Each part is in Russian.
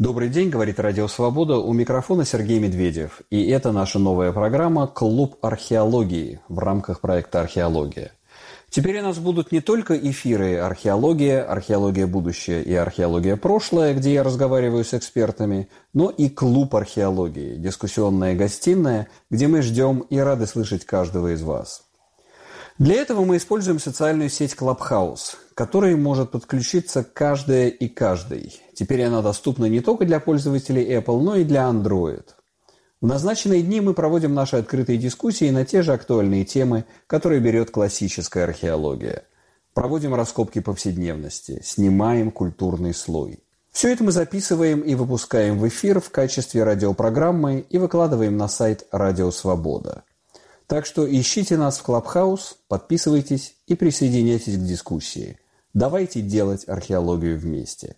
Добрый день, говорит Радио Свобода, у микрофона Сергей Медведев. И это наша новая программа «Клуб археологии» в рамках проекта «Археология». Теперь у нас будут не только эфиры «Археология», «Археология. Будущее» и «Археология. Прошлое», где я разговариваю с экспертами, но и «Клуб археологии», дискуссионная гостиная, где мы ждем и рады слышать каждого из вас. Для этого мы используем социальную сеть Clubhouse, к которой может подключиться каждая и каждый. Теперь она доступна не только для пользователей Apple, но и для Android. В назначенные дни мы проводим наши открытые дискуссии на те же актуальные темы, которые берет классическая археология. Проводим раскопки повседневности, снимаем культурный слой. Все это мы записываем и выпускаем в эфир в качестве радиопрограммы и выкладываем на сайт Радио Свобода. Так что ищите нас в Clubhouse, подписывайтесь и присоединяйтесь к дискуссии. Давайте делать археологию вместе.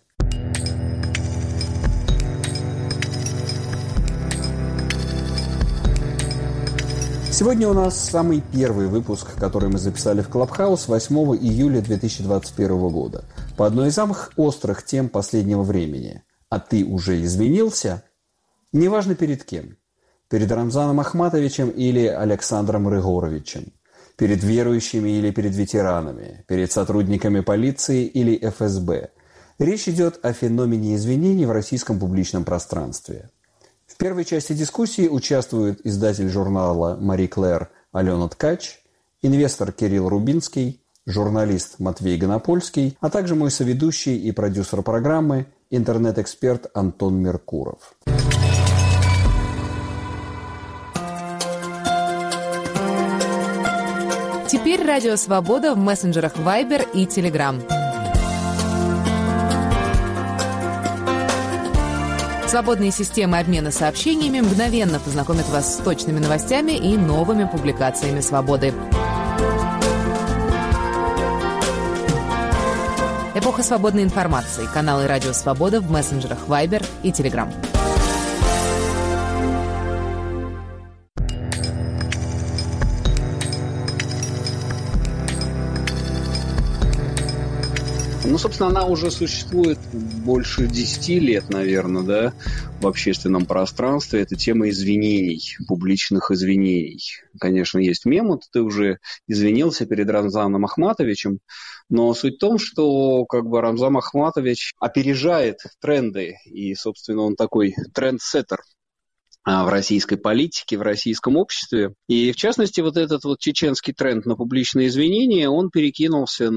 Сегодня у нас самый первый выпуск, который мы записали в Clubhouse 8 июля 2021 года. По одной из самых острых тем последнего времени. А ты уже извинился? Неважно перед кем. Перед Рамзаном Ахматовичем или Александром Рыгоровичем, перед верующими или перед ветеранами, перед сотрудниками полиции или ФСБ. Речь идет о феномене извинений в российском публичном пространстве. В первой части дискуссии участвуют издатель журнала «Мари Клэр» Алена Ткач, инвестор Кирилл Рубинский, журналист Матвей Гонопольский, а также мой соведущий и продюсер программы, интернет-эксперт Антон Меркуров. Теперь Радио Свобода в мессенджерах Viber и Telegram. Свободные системы обмена сообщениями мгновенно познакомят вас с точными новостями и новыми публикациями «Свободы». Эпоха свободной информации. Каналы Радио Свобода в мессенджерах Viber и Telegram. Собственно, она уже существует больше 10 лет, наверное, да, в общественном пространстве. Это тема извинений, публичных извинений. Конечно, есть мем, ты уже извинился перед Рамзаном Ахматовичем, но суть в том, что Рамзан Ахматович опережает тренды, и, собственно, он такой трендсеттер в российской политике, в российском обществе. И, в частности, этот чеченский тренд на публичные извинения, он перекинулся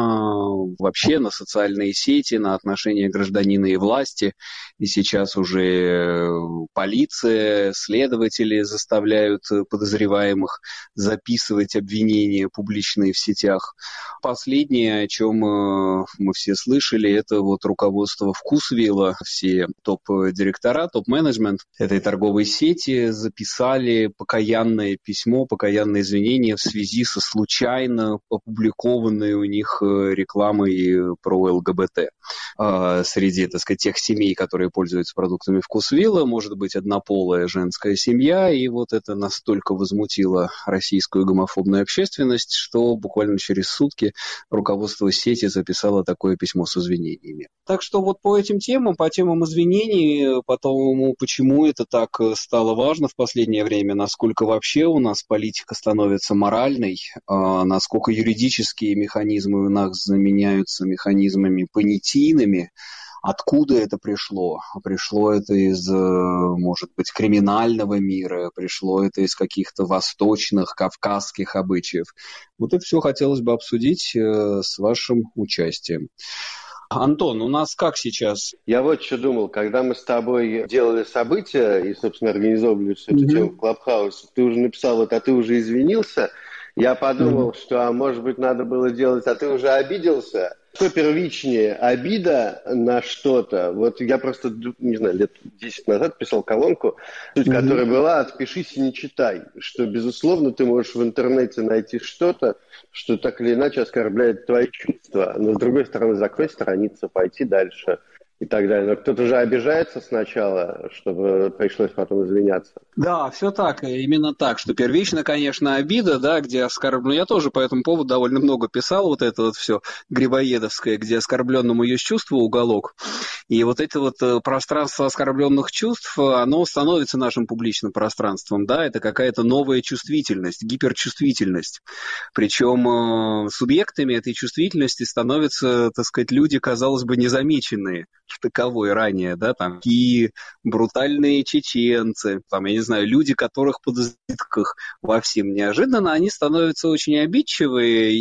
вообще на социальные сети, на отношения гражданина и власти. И сейчас уже полиция, следователи заставляют подозреваемых записывать обвинения публичные в сетях. Последнее, о чем мы все слышали, это руководство Вкусвилла, все топ-директора, топ-менеджмент этой торговой сети записали покаянное письмо, покаянное извинение в связи со случайно опубликованной у них рекламой про ЛГБТ. Среди, тех семей, которые пользуются продуктами Вкусвилла, может быть однополая женская семья, и это настолько возмутило российскую гомофобную общественность, что буквально через сутки руководство сети записало такое письмо с извинениями. Так что по этим темам, по темам извинений, по тому, почему это так стало важно в последнее время, насколько вообще у нас политика становится моральной, насколько юридические механизмы у нас заменяются механизмами понятийными, откуда это пришло? Пришло это из, может быть, криминального мира, пришло это из каких-то восточных, кавказских обычаев. Это все хотелось бы обсудить с вашим участием. Антон, у нас как сейчас? Я что думал, когда мы с тобой делали события и, собственно, организовывали всю эту тему в Клабхаусе, ты уже написал, а ты уже извинился. Я подумал, что, может быть, надо было делать, а ты уже обиделся. Что первичнее, обида на что-то? Я просто, не знаю, лет 10 назад писал колонку, суть которой была «Отпишись и не читай», что, безусловно, ты можешь в интернете найти что-то, что так или иначе оскорбляет твои чувства, но, с другой стороны, закрой страницу, пойти дальше. и так далее. Но кто-то же обижается сначала, чтобы пришлось потом извиняться. Да, все так, именно так, что первично, конечно, обида, да, где оскорблен. Я тоже по этому поводу довольно много писал, вот это вот все грибоедовское, где оскорбленному есть чувство уголок. И вот это вот пространство оскорбленных чувств, оно становится нашим публичным пространством, да, это какая-то новая чувствительность, гиперчувствительность. Причем субъектами этой чувствительности становятся, так сказать, люди, казалось бы, незамеченные в таковой ранее, да, там, такие брутальные чеченцы, там, я не знаю, люди, которых в подозрениях во всем неожиданно, они становятся очень обидчивые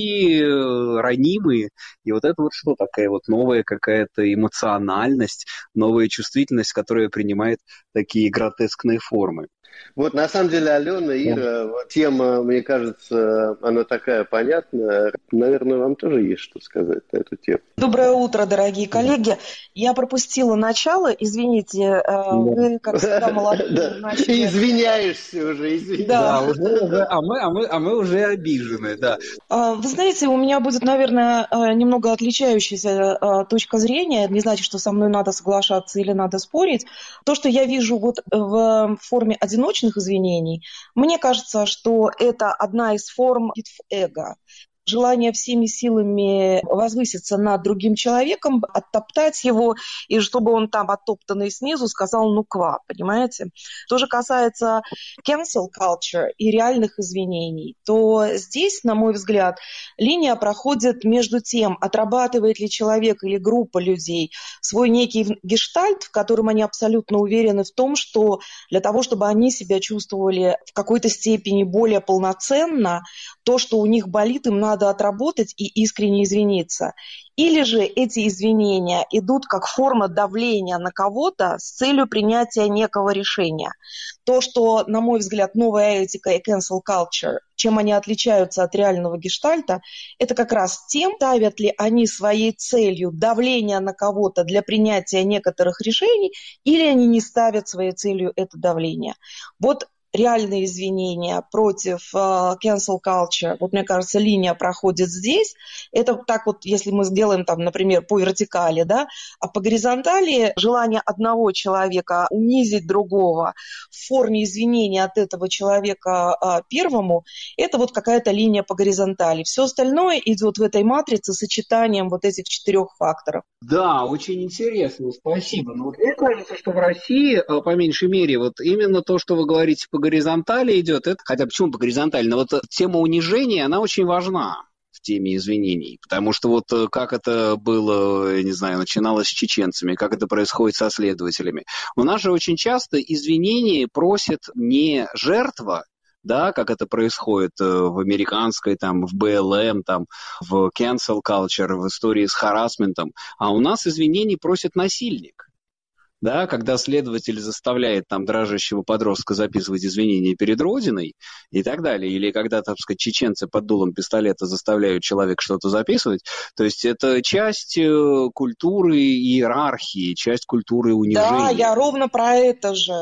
и ранимые. И вот это вот что, такая вот новая какая-то эмоциональность, новая чувствительность, которая принимает такие гротескные формы. Вот на самом деле, Алена, Ира, тема, мне кажется, она такая понятная. Наверное, вам тоже есть что сказать на эту тему. Доброе утро, дорогие коллеги. Я пропустила начало, извините, вы, как всегда, молодцы. Начали... Извиняешься уже, извиняешься. Да, а мы уже обижены, да. Вы знаете, у меня будет, наверное, немного отличающаяся точка зрения. Не значит, что со мной надо соглашаться или надо спорить. То, что я вижу вот в форме одиночных извинений, мне кажется, что это одна из форм эго. Желание всеми силами возвыситься над другим человеком, оттоптать его, и чтобы он там оттоптанный снизу сказал «ну ква», понимаете? То же касается cancel culture и реальных извинений, то здесь, на мой взгляд, линия проходит между тем, отрабатывает ли человек или группа людей свой некий гештальт, в котором они абсолютно уверены в том, что для того, чтобы они себя чувствовали в какой-то степени более полноценно, то, что у них болит, им надо отработать и искренне извиниться. Или же эти извинения идут как форма давления на кого-то с целью принятия некого решения. То, что, на мой взгляд, новая этика и cancel culture, чем они отличаются от реального гештальта, это как раз тем, ставят ли они своей целью давление на кого-то для принятия некоторых решений, или они не ставят своей целью это давление. Вот реальные извинения против cancel culture, вот мне кажется, линия проходит здесь. Это так вот, если мы сделаем там, например, по вертикали, да, а по горизонтали желание одного человека унизить другого в форме извинения от этого человека первому, это вот какая-то линия по горизонтали. Все остальное идет в этой матрице сочетанием вот этих 4 факторов. Да, очень интересно, спасибо. Но вот мне кажется, что в России, по меньшей мере, вот именно то, что вы говорите по горизонтали идет, это, хотя почему по горизонтали, но вот тема унижения, она очень важна в теме извинений, потому что вот как это было, я не знаю, начиналось с чеченцами, как это происходит со следователями. У нас же очень часто извинения просит не жертва, да, как это происходит в американской, там, в БЛМ, там, в cancel culture, в истории с харассментом, а у нас извинений просит насильник. Да, когда следователь заставляет там дрожащего подростка записывать извинения перед Родиной и так далее, или когда, так сказать, чеченцы под дулом пистолета заставляют человека что-то записывать, то есть это часть культуры иерархии, часть культуры унижения. Да, я ровно про это же.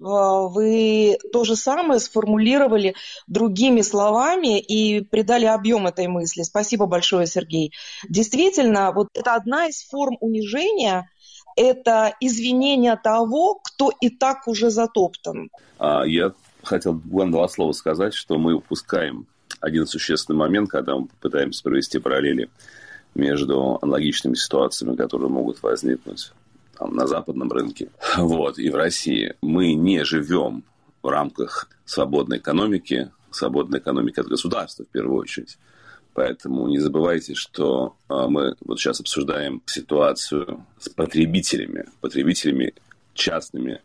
Вы то же самое сформулировали другими словами и придали объем этой мысли. Спасибо большое, Сергей. Действительно, вот это одна из форм унижения, это извинение того, кто и так уже затоптан. Я хотел буквально 2 слова сказать, что мы упускаем один существенный момент, когда мы пытаемся провести параллели между аналогичными ситуациями, которые могут возникнуть там, на западном рынке, вот, и в России. Мы не живем в рамках свободной экономики от государства в первую очередь. Поэтому не забывайте, что мы вот сейчас обсуждаем ситуацию с потребителями частными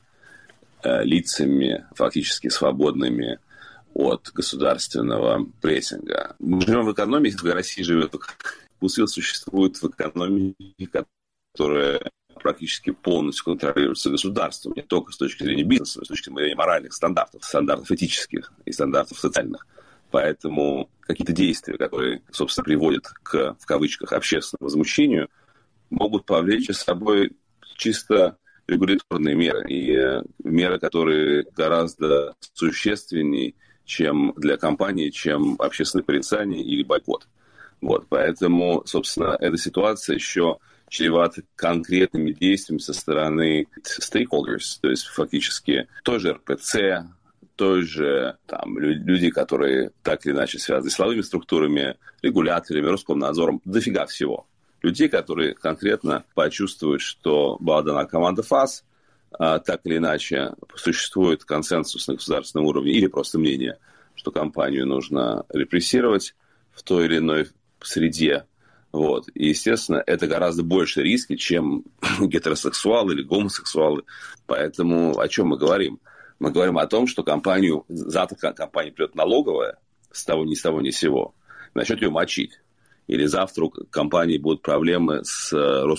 лицами, фактически свободными от государственного прессинга. Мы живем в экономике, в России живет, ПУСИЛ существует в экономике, которая практически полностью контролируется государством, не только с точки зрения бизнеса, но и с точки зрения моральных стандартов, стандартов этических и стандартов социальных. Поэтому какие-то действия, которые, собственно, приводят к, в кавычках, общественному возмущению, могут повлечь за собой чисто регуляторные меры. И меры, которые гораздо существеннее, чем для компании, чем общественное порицание или бойкот. Вот, поэтому, собственно, эта ситуация еще чреваты конкретными действиями со стороны stakeholders, то есть фактически той же РПЦ, той же там, люди, которые так или иначе связаны с силовыми структурами, регуляторами, Роскомнадзором, дофига всего. Людей, которые конкретно почувствуют, что была дана команда ФАС, так или иначе существует консенсус на государственном уровне или просто мнение, что компанию нужно репрессировать в той или иной среде. Вот. И, естественно, это гораздо больше риски, чем гетеросексуалы или гомосексуалы. Поэтому о чем мы говорим? Мы говорим о том, что завтра компания придет налоговая, ни с того ни с сего, начнет ее мочить. Или завтра у компании будут проблемы с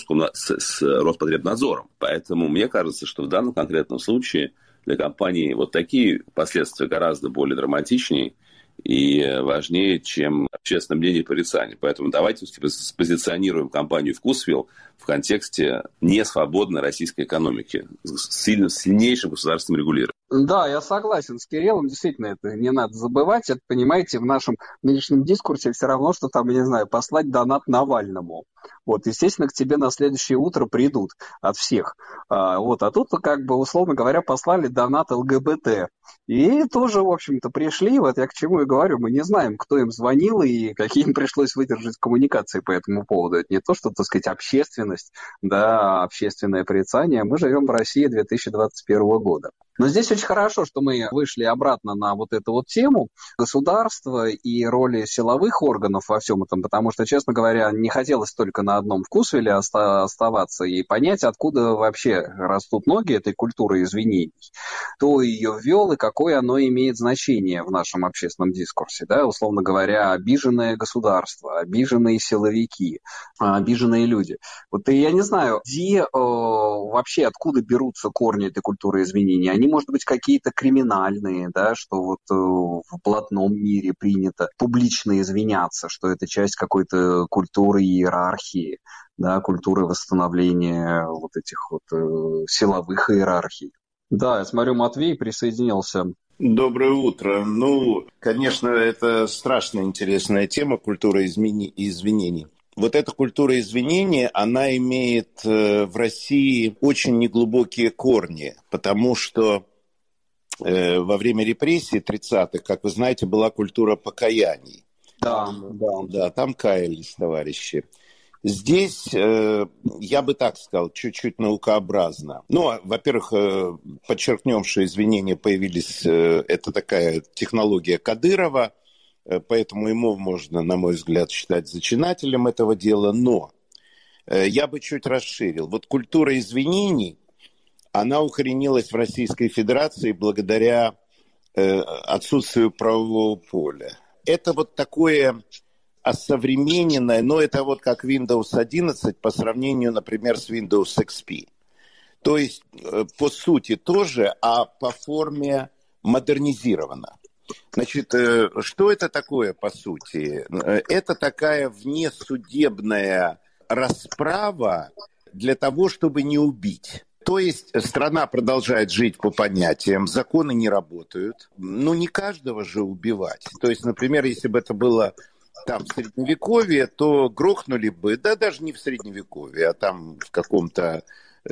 Роспотребнадзором. Поэтому мне кажется, что в данном конкретном случае для компании вот такие последствия гораздо более драматичнее и важнее, чем общественное мнение и порицание. Поэтому давайте спозиционируем компанию «Вкусвилл» в контексте несвободной российской экономики с сильнейшим государственным регулированием. Да, я согласен с Кириллом, действительно, это не надо забывать. Это, понимаете, в нашем нынешнем дискурсе все равно, что там, я не знаю, послать донат Навальному. Вот, естественно, к тебе на следующее утро придут от всех. Вот, а тут, как бы, условно говоря, послали донат ЛГБТ. И тоже, в общем-то, пришли, вот я к чему и говорю, мы не знаем, кто им звонил и какие им пришлось выдержать коммуникации по этому поводу. Это не то, что, так сказать, общественность, да, общественное порицание. Мы живем в России 2021 года. Но здесь очень хорошо, что мы вышли обратно на вот эту вот тему государства и роли силовых органов во всем этом, потому что, честно говоря, не хотелось только на одном вкусвилле оставаться и понять, откуда вообще растут ноги этой культуры извинений, кто ее ввел и какое оно имеет значение в нашем общественном дискурсе. Да? Условно говоря, обиженное государство, обиженные силовики, обиженные люди. Вот и я не знаю, где вообще откуда берутся корни этой культуры извинений. Они, может быть, какие-то криминальные, да, что вот в блатном мире принято публично извиняться, что это часть какой-то культуры иерархии, да, культуры восстановления вот этих вот силовых иерархий. Да, я смотрю, Матвей присоединился. Доброе утро. Ну, конечно, это страшно интересная тема, культура извинений. Вот эта культура извинений, она имеет в России очень неглубокие корни, потому что во время репрессий 30-х, как вы знаете, была культура покаяний. Да, там каялись товарищи. Здесь, я бы так сказал, чуть-чуть наукообразно. Ну, во-первых, подчеркнем, что извинения появились, это такая технология Кадырова, поэтому ему можно, на мой взгляд, считать зачинателем этого дела, но я бы чуть расширил. Вот культура извинений, она укоренилась в Российской Федерации благодаря отсутствию правового поля. Это вот такое осовремененное, но это вот как Windows 11 по сравнению, например, с Windows XP. То есть, по сути тоже, а по форме модернизировано. Значит, что это такое, по сути? Это такая внесудебная расправа для того, чтобы не убить. То есть страна продолжает жить по понятиям, законы не работают. Ну, не каждого же убивать. То есть, например, если бы это было там в Средневековье, то грохнули бы, да даже не в Средневековье, а там в каком-то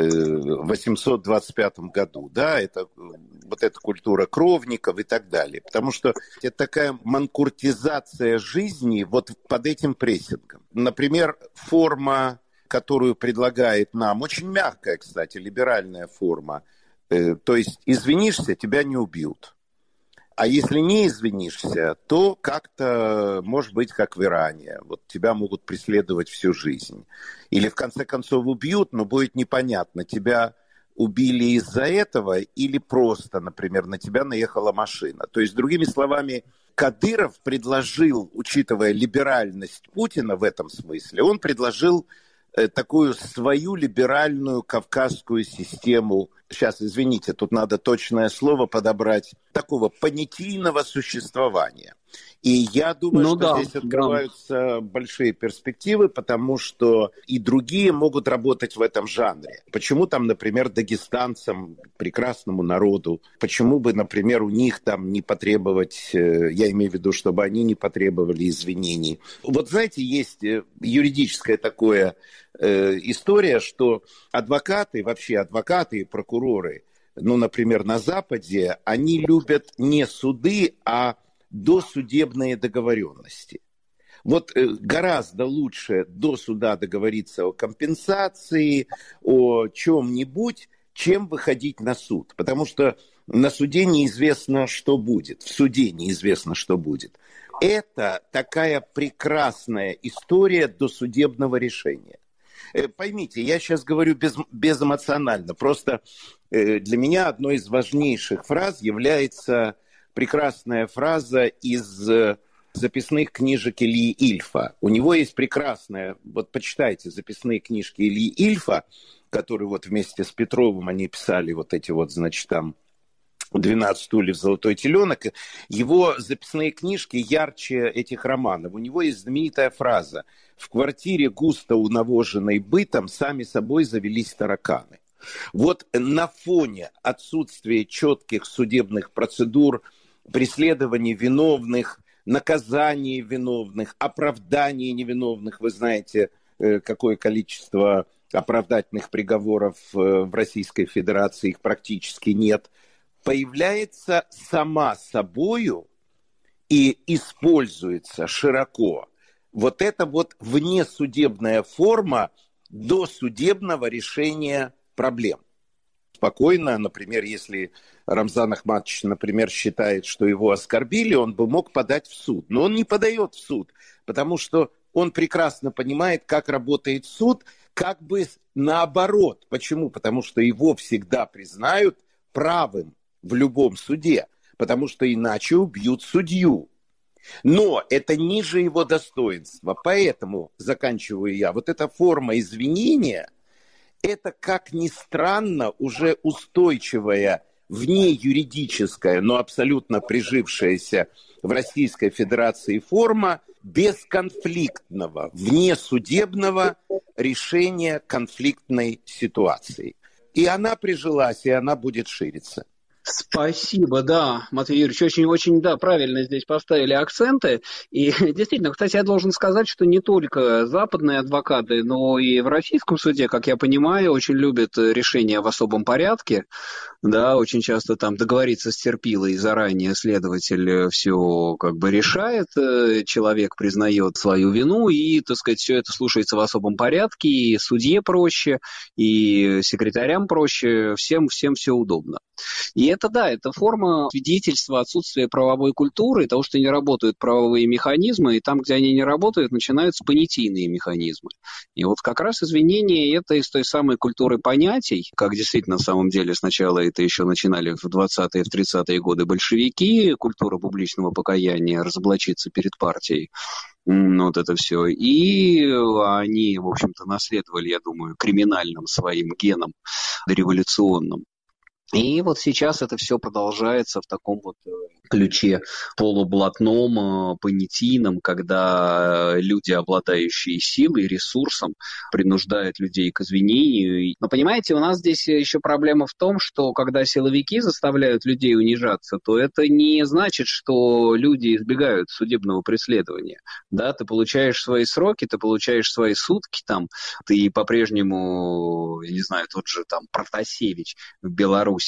825 году, да, это вот эта культура кровников и так далее, потому что это такая манкуртизация жизни вот под этим прессингом. Например, форма, которую предлагает нам, очень мягкая, кстати, либеральная форма, то есть извинишься, тебя не убьют. А если не извинишься, то как-то, может быть, как в Иране, вот тебя могут преследовать всю жизнь. Или в конце концов убьют, но будет непонятно, тебя убили из-за этого или просто, например, на тебя наехала машина. То есть, другими словами, Кадыров предложил, учитывая либеральность Путина в этом смысле, он предложил такую свою либеральную кавказскую систему, сейчас, извините, тут надо точное слово подобрать, такого понятийного существования. И я думаю, здесь открываются большие перспективы, потому что и другие могут работать в этом жанре. Почему там, например, дагестанцам, прекрасному народу, почему бы, например, у них там не потребовать, я имею в виду, чтобы они не потребовали извинений. Вот знаете, есть юридическое такое история, что адвокаты и прокуроры, например, на Западе, они любят не суды, а досудебные договоренности. Вот гораздо лучше до суда договориться о компенсации, о чем-нибудь, чем выходить на суд. Потому что на суде неизвестно, что будет. В суде неизвестно, что будет. Это такая прекрасная история досудебного решения. Поймите, я сейчас говорю безэмоционально. Просто для меня одной из важнейших фраз является прекрасная фраза из записных книжек Ильи Ильфа. У него есть прекрасная, вот почитайте записные книжки Ильи Ильфа, которые вот вместе с Петровым они писали вот эти вот, значит, там 12 стульев, золотой теленок. Его записные книжки ярче этих романов. У него есть знаменитая фраза: в квартире, густо унавоженной бытом, сами собой завелись тараканы. Вот на фоне отсутствия четких судебных процедур, преследований виновных, наказаний виновных, оправданий невиновных, вы знаете, какое количество оправдательных приговоров в Российской Федерации, их практически нет, появляется сама собою и используется широко вот эта вот внесудебная форма досудебного решения проблем. Спокойно, например, если Рамзан Ахматович, например, считает, что его оскорбили, он бы мог подать в суд. Но он не подает в суд, потому что он прекрасно понимает, как работает суд, как бы наоборот. Почему? Потому что его всегда признают правым в любом суде, потому что иначе убьют судью. Но это ниже его достоинства. Поэтому, заканчиваю я, вот эта форма извинения, это, как ни странно, уже устойчивая, внеюридическая, но абсолютно прижившаяся в Российской Федерации форма бесконфликтного, внесудебного решения конфликтной ситуации. И она прижилась, и она будет шириться. Спасибо, да, Матвей Юрьевич, очень, да, правильно здесь поставили акценты. И действительно, кстати, я должен сказать, что не только западные адвокаты, но и в российском суде, как я понимаю, очень любят решения в особом порядке. Да, очень часто там договориться с терпилой заранее следователь все как бы решает, человек признает свою вину, и, так сказать, все это слушается в особом порядке, и судье проще, и секретарям проще, всем все удобно. И это, да, это форма свидетельства отсутствия правовой культуры, того, что не работают правовые механизмы, и там, где они не работают, начинаются понятийные механизмы. И вот как раз извинения – это из той самой культуры понятий, как действительно на самом деле сначала это еще начинали в 20-е, в 30-е годы большевики, культура публичного покаяния, разоблачиться перед партией. Вот это все. И они, в общем-то, наследовали, я думаю, криминальным своим геном дореволюционным. И вот сейчас это все продолжается в таком вот ключе полублатном, понятийном, когда люди, обладающие силой, ресурсом, принуждают людей к извинению. Но понимаете, у нас здесь еще проблема в том, что когда силовики заставляют людей унижаться, то это не значит, что люди избегают судебного преследования. Да, ты получаешь свои сроки, ты получаешь свои сутки, там, ты по-прежнему, я не знаю, тот же там Протасевич в Беларуси,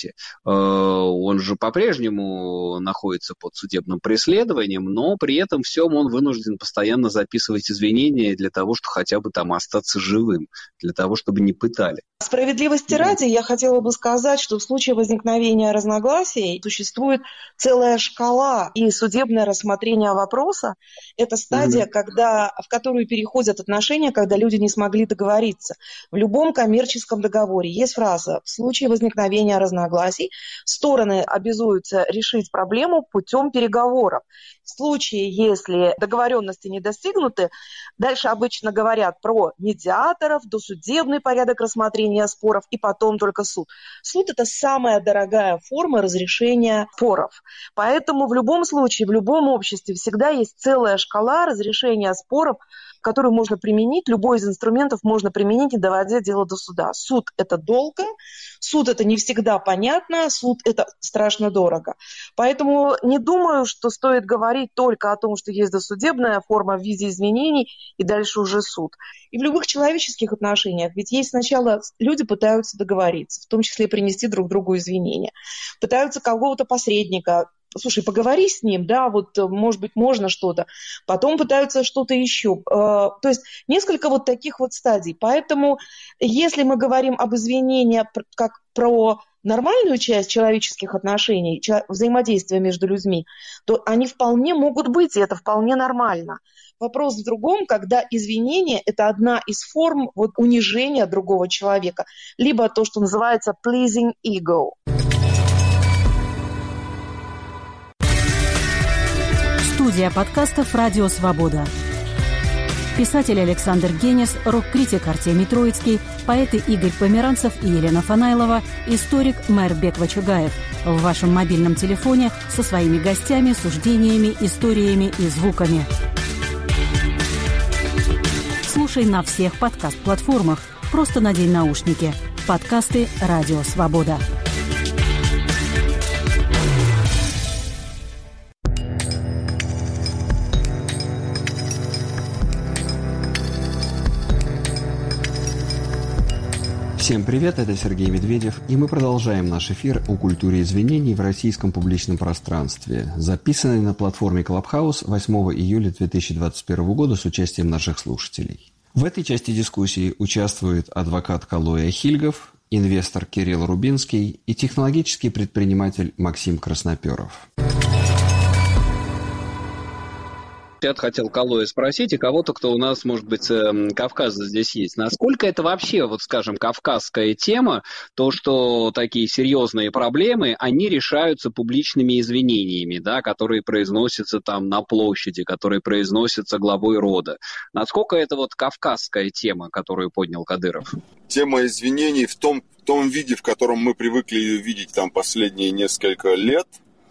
он же по-прежнему находится под судебным преследованием, но при этом всем он вынужден постоянно записывать извинения для того, чтобы хотя бы там остаться живым, для того, чтобы не пытали. Справедливости ради, я хотела бы сказать, что в случае возникновения разногласий существует целая шкала, и судебное рассмотрение вопроса – это стадия, в которую переходят отношения, когда люди не смогли договориться. В любом коммерческом договоре есть фраза: в случае возникновения разногласий стороны обязуются решить проблему путем переговоров. В случае, если договоренности не достигнуты, дальше обычно говорят про медиаторов, досудебный порядок рассмотрения споров и потом только суд. Суд – это самая дорогая форма разрешения споров. Поэтому в любом случае, в любом обществе всегда есть целая шкала разрешения споров которую можно применить, любой из инструментов можно применить, не доводя дело до суда. Суд – это долго, суд – это не всегда понятно, суд – это страшно дорого. Поэтому не думаю, что стоит говорить только о том, что есть досудебная форма в виде изменений, и дальше уже суд. И в любых человеческих отношениях, ведь есть сначала люди пытаются договориться, в том числе принести друг другу извинения, пытаются какого-то посредника. Слушай, поговори с ним, да, вот, может быть, можно что-то. Потом пытаются что-то еще. То есть несколько вот таких вот стадий. Поэтому, если мы говорим об извинениях как про нормальную часть человеческих отношений, взаимодействия между людьми, то они вполне могут быть, и это вполне нормально. Вопрос в другом, когда извинение – это одна из форм вот, унижения другого человека, либо то, что называется pleasing ego. Студия подкастов «Радио Свобода». Писатель Александр Генис, рок-критик Артемий Троицкий, поэты Игорь Померанцев и Елена Фанайлова, историк Майрбек Вачугаев. В вашем мобильном телефоне со своими гостями, суждениями, историями и звуками. Слушай на всех подкаст-платформах. Просто надень наушники. Подкасты «Радио Свобода». Всем привет, это Сергей Медведев, и мы продолжаем наш эфир о культуре извинений в российском публичном пространстве, записанный на платформе Clubhouse 8 июля 2021 года с участием наших слушателей. В этой части дискуссии участвует адвокат Калоя Хильгов, инвестор Кирилл Рубинский и технологический предприниматель Максим Красноперов. Я хотел Калоя спросить, и кого-то, кто у нас, может быть, с Кавказа здесь есть. Насколько это вообще, вот скажем, кавказская тема, то, что такие серьезные проблемы, они решаются публичными извинениями, да, которые произносятся там на площади, которые произносятся главой рода. Насколько это вот кавказская тема, которую поднял Кадыров? Тема извинений в том виде, в котором мы привыкли ее видеть там последние несколько лет,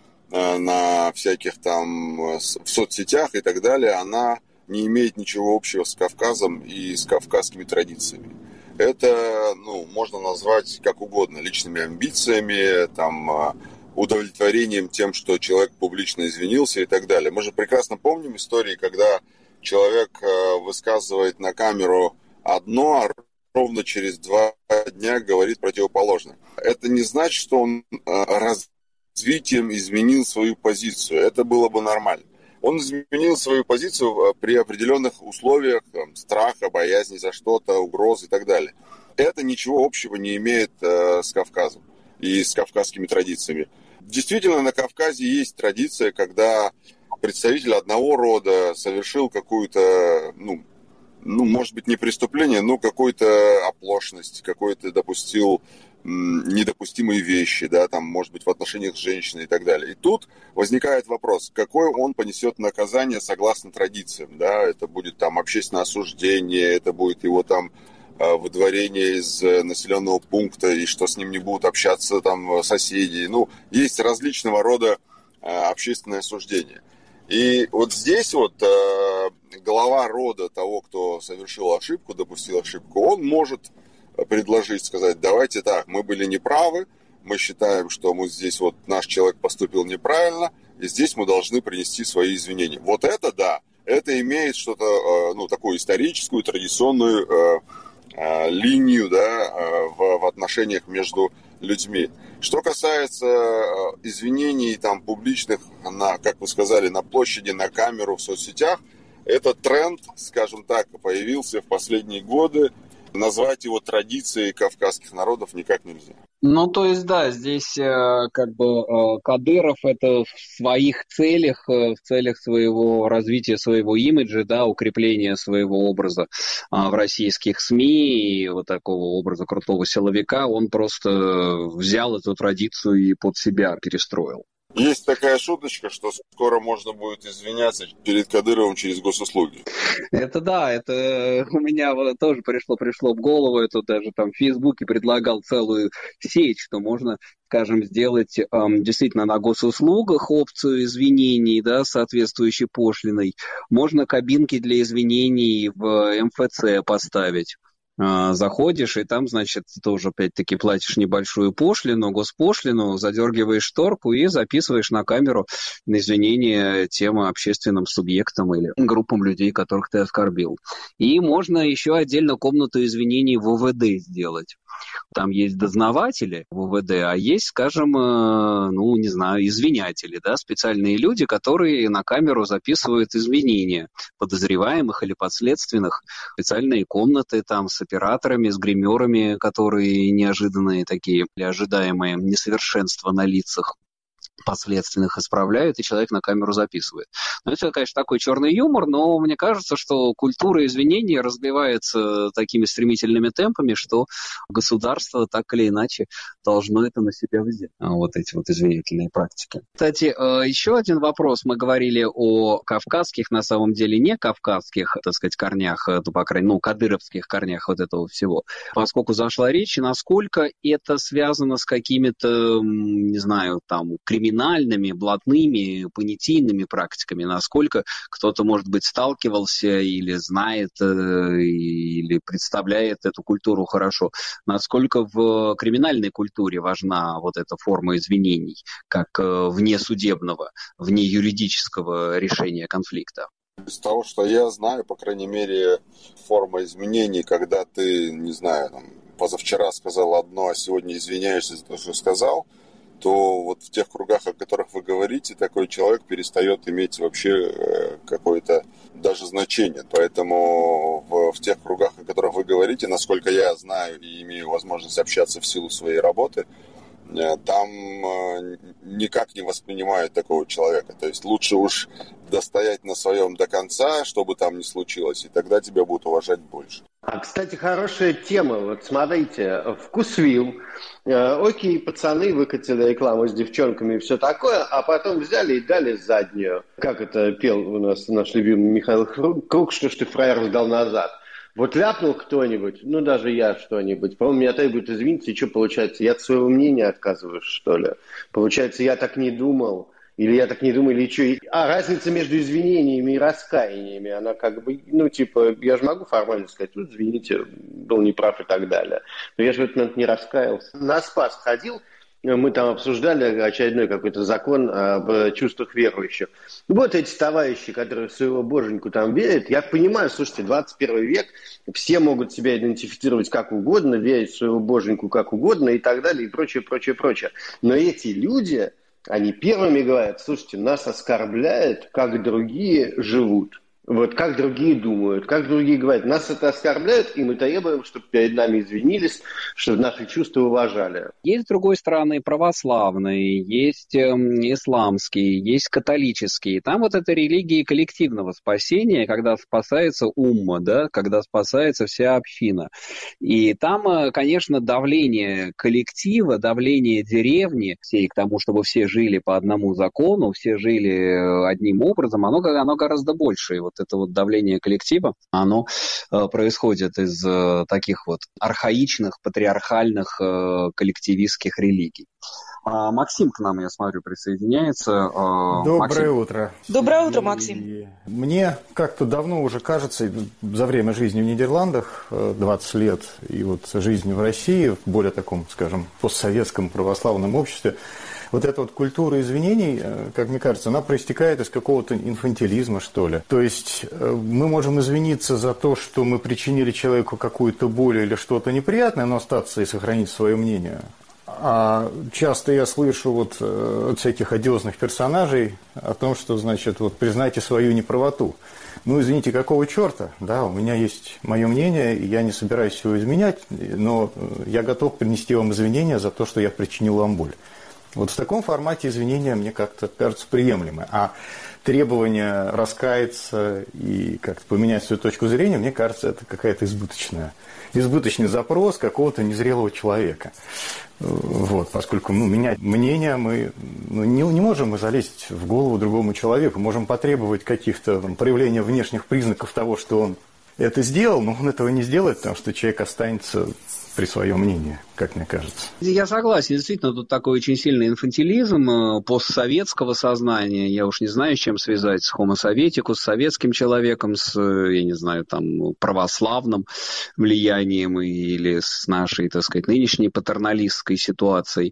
на всяких там в соцсетях и так далее, она не имеет ничего общего с Кавказом и с кавказскими традициями. Это, можно назвать как угодно, личными амбициями, там, удовлетворением тем, что человек публично извинился и так далее. Мы же прекрасно помним истории, когда человек высказывает на камеру одно, а ровно через 2 дня говорит противоположное. Это не значит, что он развитием изменил свою позицию. Это было бы нормально. Он изменил свою позицию при определенных условиях, там, страха, боязни за что-то, угроз и так далее. Это ничего общего не имеет с Кавказом и с кавказскими традициями. Действительно, на Кавказе есть традиция, когда представитель одного рода совершил какую-то, может быть, не преступление, но какую-то оплошность, какой-то допустил недопустимые вещи, да, там, может быть, в отношениях с женщиной и так далее. И тут возникает вопрос, какое он понесет наказание согласно традициям, да, это будет там общественное осуждение, это будет его там выдворение из населенного пункта, и что с ним не будут общаться там соседи. Есть различного рода общественное осуждение. И вот здесь вот глава рода того, кто совершил ошибку, допустил ошибку, он может предложить, сказать, давайте так, мы были неправы, мы считаем, что здесь вот наш человек поступил неправильно, и здесь мы должны принести свои извинения. Вот это да, это имеет что-то, такую историческую, традиционную линию, да, в отношениях между людьми. Что касается извинений там публичных, как вы сказали, на площади, на камеру, в соцсетях, этот тренд, скажем так, появился в последние годы. Назвать его традицией кавказских народов никак нельзя. То есть, да, здесь Кадыров это в своих целях, в целях своего развития своего имиджа, да, укрепления своего образа в российских СМИ и вот такого образа крутого силовика, он просто взял эту традицию и под себя перестроил. Есть такая шуточка, что скоро можно будет извиняться перед Кадыровым через госуслуги. Это да, это у меня тоже пришло в голову, это даже там в Фейсбуке предлагал целую сеть, что можно, скажем, сделать действительно на госуслугах опцию извинений, да, соответствующей пошлиной. Можно кабинки для извинений в МФЦ поставить. Заходишь, и там, значит, тоже, опять-таки, платишь небольшую пошлину, госпошлину, задергиваешь шторку и записываешь на камеру извинения тем общественным субъектам или группам людей, которых ты оскорбил. И можно еще отдельно комнату извинений в УВД сделать. Там есть дознаватели в УВД, а есть, скажем, не знаю, извинятели, да, специальные люди, которые на камеру записывают извинения подозреваемых или подследственных. Специальные комнаты там с операторами, с гримерами, которые неожиданные такие, или ожидаемые несовершенства на лицах подследственных исправляют, и человек на камеру записывает. Ну, это, конечно, такой черный юмор, но мне кажется, что культура извинений развивается такими стремительными темпами, что государство так или иначе должно это на себя взять, вот эти вот извинительные практики. Кстати, еще один вопрос. Мы говорили о кавказских, на самом деле не кавказских, так сказать, корнях, по крайней мере, кадыровских корнях вот этого всего. Поскольку зашла речь, насколько это связано с какими-то, не знаю, там, криминальными, блатными, понятийными практиками, насколько кто-то, может быть, сталкивался или знает, или представляет эту культуру хорошо, насколько в криминальной культуре важна вот эта форма извинений, как внесудебного, внеюридического решения конфликта. Из того, что я знаю, по крайней мере, форма изменений, когда ты, не знаю, там, позавчера сказал одно, а сегодня извиняешься за то, что сказал, то вот в тех кругах, о которых вы говорите, такой человек перестает иметь вообще какое-то даже значение. Поэтому в тех кругах, о которых вы говорите, насколько я знаю и имею возможность общаться в силу своей работы, там никак не воспринимают такого человека. То есть лучше уж достоять на своем до конца, что бы там ни случилось, и тогда тебя будут уважать больше. Кстати, хорошая тема. Вот смотрите, Вкусвилл. Окей, пацаны выкатили рекламу с девчонками и все такое, а потом взяли и дали заднюю. Как это пел у нас наш любимый Михаил Круг, что ж ты, фраер, сдал назад. Вот ляпнул кто-нибудь, даже я что-нибудь, по-моему, меня требуют извиниться, и что получается, я от своего мнения отказываюсь, что ли? Получается, я так не думал, или я так не думал, или что? Разница между извинениями и раскаяниями, она как бы, я же могу формально сказать, извините, был неправ и так далее. Но я же в этот момент не раскаялся. На Спас ходил, мы там обсуждали очередной какой-то закон об чувствах верующих. Вот эти товарищи, которые в своего боженьку там верят, я понимаю, слушайте, 21 век, все могут себя идентифицировать как угодно, верить в своего боженьку как угодно и так далее, и прочее, прочее, прочее. Но эти люди, они первыми говорят, слушайте, нас оскорбляет, как другие живут. Вот как другие думают, как другие говорят. Нас это оскорбляет, и мы требуем, чтобы перед нами извинились, чтобы наши чувства уважали. Есть, с другой стороны, православные, есть исламские, есть католические. Там вот это религии коллективного спасения, когда спасается умма, да, когда спасается вся община. И там, конечно, давление коллектива, давление деревни, всей к тому, чтобы все жили по одному закону, все жили одним образом, оно гораздо больше. И вот это вот давление коллектива, оно происходит из таких вот архаичных, патриархальных, коллективистских религий. Максим к нам, я смотрю, присоединяется. Доброе утро. Доброе утро, Максим. Мне как-то давно уже кажется, за время жизни в Нидерландах, 20 лет, и вот жизни в России, в более таком, скажем, постсоветском православном обществе, вот эта вот культура извинений, как мне кажется, она проистекает из какого-то инфантилизма, что ли. То есть мы можем извиниться за то, что мы причинили человеку какую-то боль или что-то неприятное, но остаться и сохранить свое мнение. А часто я слышу вот от всяких одиозных персонажей о том, что, значит, вот признайте свою неправоту. Ну, извините, какого черта? Да, у меня есть мое мнение, и я не собираюсь его изменять, но я готов принести вам извинения за то, что я причинил вам боль. Вот в таком формате извинения мне как-то кажется приемлемы. А требование раскаяться и как-то поменять свою точку зрения, мне кажется, это какая-то избыточный запрос какого-то незрелого человека. Вот, поскольку менять мнение мы не можем залезть в голову другому человеку, можем потребовать каких-то проявления внешних признаков того, что он это сделал, но он этого не сделает, потому что человек останется при своем мнении, как мне кажется. Я согласен, действительно, тут такой очень сильный инфантилизм постсоветского сознания. Я уж не знаю, с чем связать, с homo советикус, с советским человеком, с, я не знаю, там, православным влиянием или с нашей, так сказать, нынешней патерналистской ситуацией.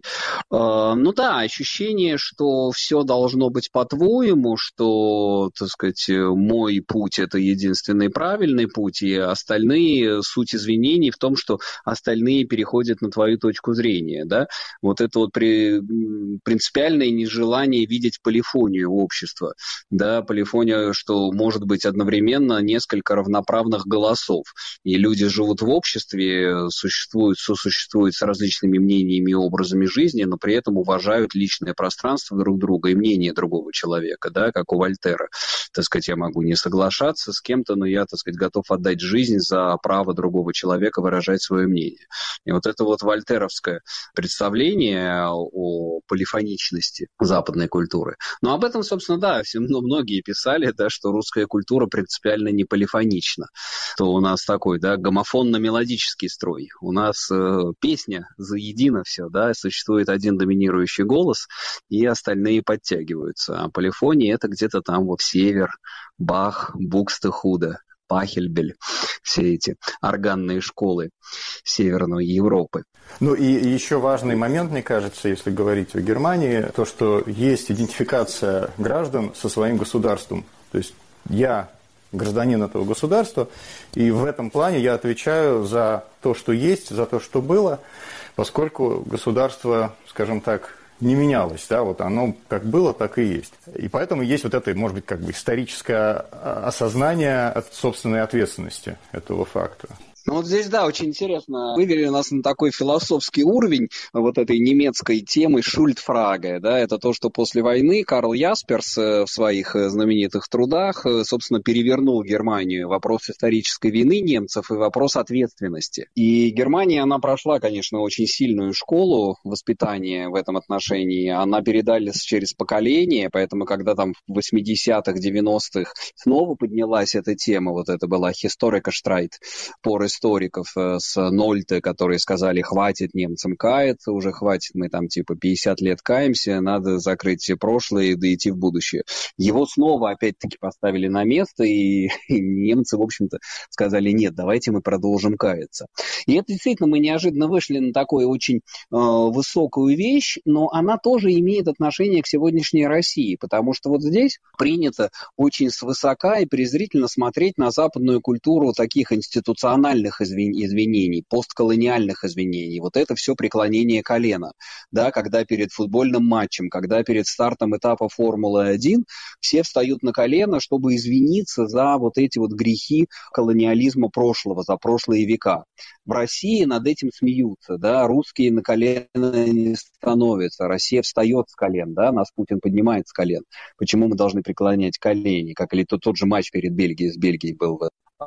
Ну да, ощущение, что все должно быть по-твоему, что, так сказать, мой путь – это единственный правильный путь, и остальные, суть извинений в том, что остальные переходят на твою точку зрения, да, вот это вот принципиальное нежелание видеть полифонию общества, да, полифония, что может быть одновременно несколько равноправных голосов, и люди живут в обществе, сосуществуют с различными мнениями и образами жизни, но при этом уважают личное пространство друг друга и мнение другого человека, да, как у Вольтера, так сказать, я могу не соглашаться с кем-то, но я, так сказать, готов отдать жизнь за право другого человека выражать свое мнение. И вот это вот вольтеровское представление о полифоничности западной культуры. Но об этом, собственно, да, многие писали, да, что русская культура принципиально не полифонична. То у нас такой, да, гомофонно-мелодический строй. У нас песня заедино все, да, существует один доминирующий голос, и остальные подтягиваются. А полифония – это где-то там вот север, Бах, Букстехуде, Пахельбель, все эти органные школы Северной Европы. Ну и еще важный момент, мне кажется, если говорить о Германии, то, что есть идентификация граждан со своим государством. То есть я гражданин этого государства, и в этом плане я отвечаю за то, что есть, за то, что было, поскольку государство, скажем так, не менялось, да, вот оно как было, так и есть. И поэтому есть вот это, может быть, как бы историческое осознание от собственной ответственности этого факта. Ну вот здесь, да, очень интересно, вывели нас на такой философский уровень вот этой немецкой темы Шульдфраге, да, это то, что после войны Карл Ясперс в своих знаменитых трудах, собственно, перевернул Германию, вопрос исторической вины немцев и вопрос ответственности. И Германия, она прошла, конечно, очень сильную школу воспитания в этом отношении, она передалась через поколение, поэтому, когда там в 80-х, 90-х снова поднялась эта тема, вот это была Historikerstreit, спор историков с Нольте, которые сказали, хватит немцам каяться, уже хватит, мы там типа 50 лет каемся, надо закрыть все прошлое и идти в будущее. Его снова опять-таки поставили на место, и немцы, в общем-то, сказали, нет, давайте мы продолжим каяться. И это действительно, мы неожиданно вышли на такую очень высокую вещь, но она тоже имеет отношение к сегодняшней России, потому что вот здесь принято очень свысока и презрительно смотреть на западную культуру таких институциональных извинений, постколониальных извинений. Вот это все преклонение колена. Да, когда перед футбольным матчем, когда перед стартом этапа Формулы-1 все встают на колено, чтобы извиниться за вот эти вот грехи колониализма прошлого, за прошлые века. В России над этим смеются. Да, русские на колено не становятся. Россия встает с колен. Да, нас Путин поднимает с колен. Почему мы должны преклонять колени? Как или тот же матч перед Бельгией, с Бельгией был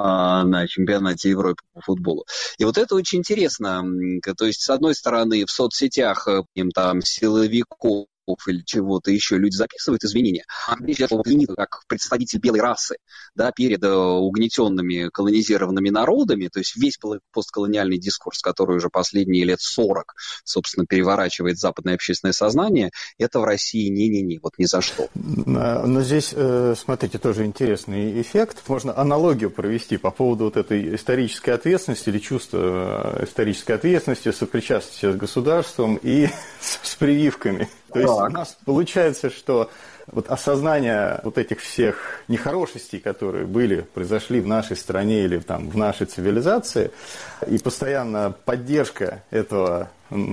на чемпионате Европы по футболу. И вот это очень интересно. То есть, с одной стороны, в соцсетях им там силовиков или чего-то еще люди записывают извинения, а здесь этого как представитель белой расы, да, перед угнетенными колонизированными народами, то есть весь постколониальный дискурс, который уже последние лет 40, собственно, переворачивает западное общественное сознание, это в России не-не-не, вот ни за что. Но здесь, смотрите, тоже интересный эффект. Можно аналогию провести по поводу вот этой исторической ответственности или чувства исторической ответственности, сопричастности с государством и с прививками. То есть у нас получается, что вот осознание вот этих всех нехорошестей, которые произошли в нашей стране или там, в нашей цивилизации, и постоянно поддержка этого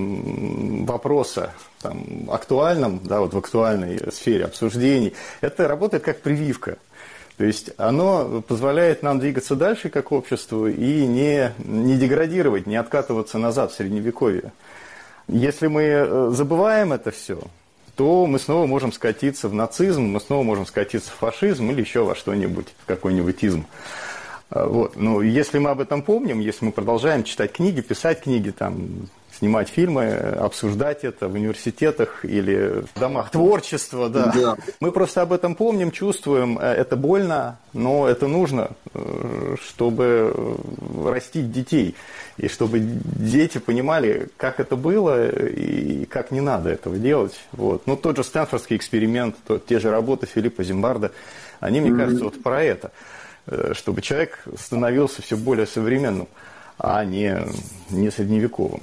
вопроса там, актуальным, да, вот в актуальной сфере обсуждений, это работает как прививка. То есть оно позволяет нам двигаться дальше как обществу и не деградировать, не откатываться назад в Средневековье. Если мы забываем это все, то мы снова можем скатиться в нацизм, мы снова можем скатиться в фашизм или еще во что-нибудь, в какой-нибудь изм. Вот. Но если мы об этом помним, если мы продолжаем читать книги, писать книги, там, снимать фильмы, обсуждать это в университетах или в домах творчества, да. Мы просто об этом помним, чувствуем, это больно, но это нужно, чтобы растить детей, и чтобы дети понимали, как это было и как не надо этого делать. Вот. Ну, тот же Стэнфордский эксперимент, те же работы Филиппа Зимбарда, они, мне кажется, вот про это, чтобы человек становился все более современным, а не средневековым.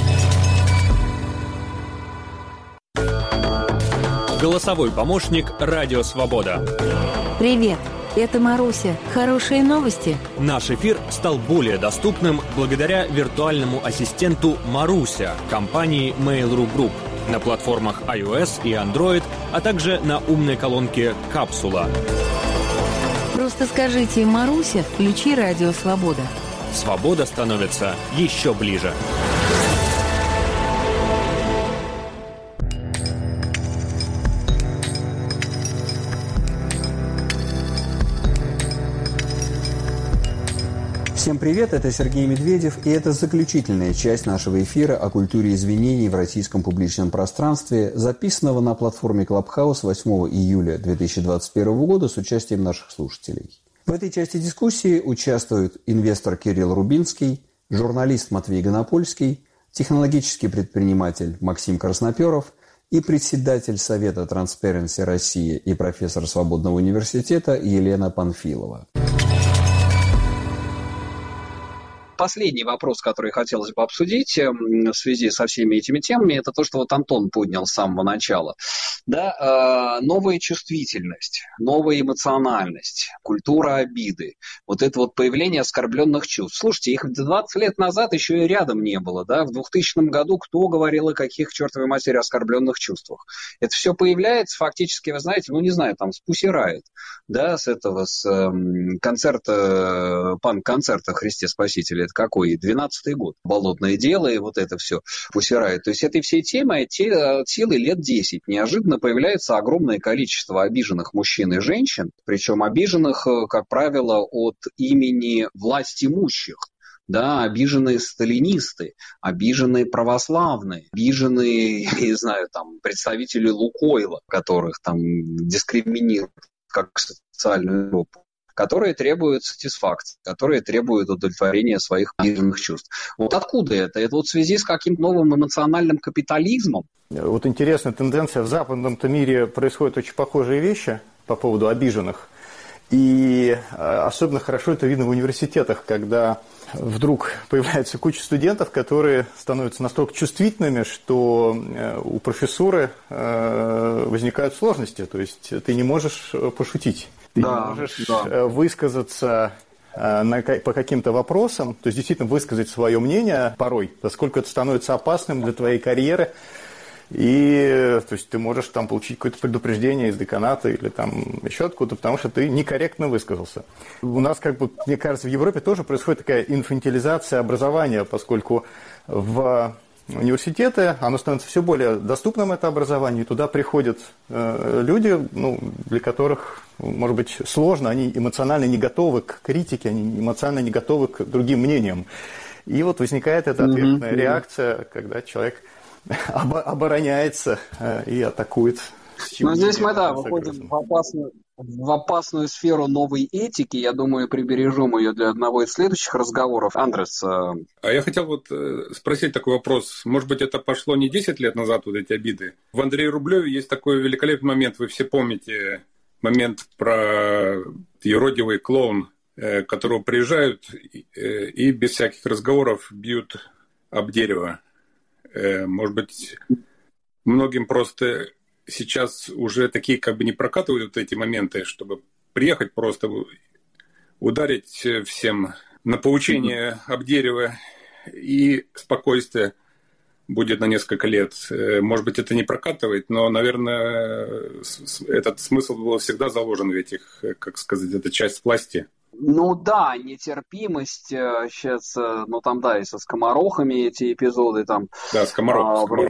Голосовой помощник «Радио Свобода». Привет, это Маруся. Хорошие новости? Наш эфир стал более доступным благодаря виртуальному ассистенту Маруся компании Mail.ru Group на платформах iOS и Android, а также на умной колонке «Капсула». Просто скажите «Маруся, включи «Радио Свобода». Свобода становится еще ближе. Всем привет, это Сергей Медведев, и это заключительная часть нашего эфира о культуре извинений в российском публичном пространстве, записанного на платформе Clubhouse 8 июля 2021 года с участием наших слушателей. В этой части дискуссии участвуют инвестор Кирилл Рубинский, журналист Матвей Гонопольский, технологический предприниматель Максим Красноперов и председатель Совета Transparency России и профессор Свободного университета Елена Панфилова. Последний вопрос, который хотелось бы обсудить в связи со всеми этими темами, это то, что вот Антон поднял с самого начала. Да, новая чувствительность, новая эмоциональность, культура обиды, вот это вот появление оскорбленных чувств. Слушайте, их 20 лет назад еще и рядом не было, да, в 2000 году кто говорил о каких, чертовой матери, оскорбленных чувствах? Это все появляется фактически, вы знаете, ну не знаю, там с Pussy Riot, да, с концерта, панк-концерта «Христе Спасителе», это какой? 12-й год. «Болотное дело» и вот это все Pussy Riot. То есть этой всей темой силы лет 10. Неожиданно появляется огромное количество обиженных мужчин и женщин, причем обиженных, как правило, от имени власть имущих. Да, обиженные сталинисты, обиженные православные, обиженные, я не знаю, там, представители Лукойла, которых там дискриминируют как социальную группу, которые требуют сатисфакции, которые требуют удовлетворения своих обиженных чувств. Вот откуда это? Это вот в связи с каким-то новым эмоциональным капитализмом? Вот интересная тенденция. В западном-то мире происходят очень похожие вещи по поводу обиженных. И особенно хорошо это видно в университетах, когда вдруг появляется куча студентов, которые становятся настолько чувствительными, что у профессуры возникают сложности. То есть ты не можешь пошутить. Ты не можешь высказаться по каким-то вопросам, то есть действительно высказать свое мнение порой, поскольку это становится опасным для твоей карьеры. И то есть ты можешь там получить какое-то предупреждение из деканата или там еще откуда-то, потому что ты некорректно высказался. У нас, как бы, мне кажется, в Европе тоже происходит такая инфантилизация образования, поскольку в университеты, оно становится все более доступным, это образование, и туда приходят люди, ну, для которых, может быть, сложно, они эмоционально не готовы к критике, они эмоционально не готовы к другим мнениям. И вот возникает эта ответная реакция, когда человек обороняется и атакует. Но здесь мы, да, выходим в опасную сферу новой этики. Я думаю, прибережем ее для одного из следующих разговоров. Андрес. А я хотел вот спросить такой вопрос. Может быть, это пошло не 10 лет назад, вот эти обиды? В Андрее Рублеве есть такой великолепный момент. Вы все помните момент про юродивый клоун, которого приезжают и без всяких разговоров бьют об дерево. Может быть, многим просто сейчас уже такие как бы не прокатывают вот эти моменты, чтобы приехать просто ударить всем на поучение об дерево, и спокойствие будет на несколько лет. Может быть, это не прокатывает, но, наверное, этот смысл был всегда заложен в этих, как сказать, это часть власти. Ну да, нетерпимость сейчас, ну там да, и со скоморохами эти эпизоды там. Да, скоморох.